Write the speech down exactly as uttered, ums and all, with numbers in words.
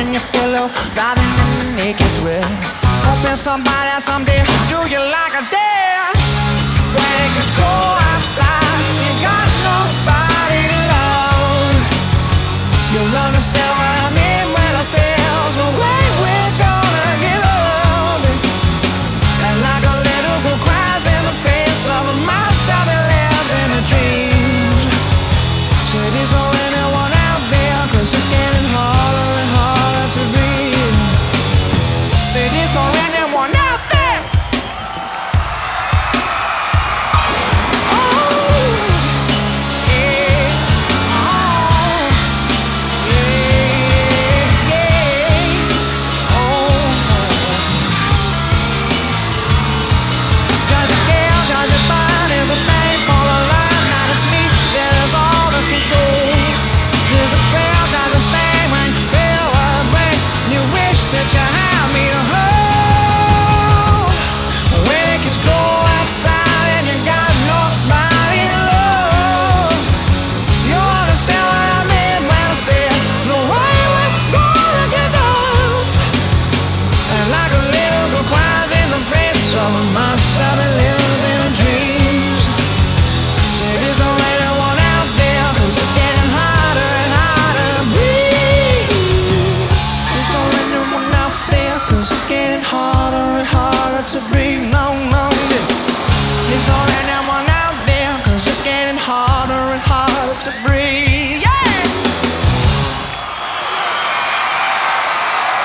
in your pillow, driving in the naked sweat. Hoping somebody someday do you like a dare. When it gets cold outside, you got nobody to love. You'll understand what I mean.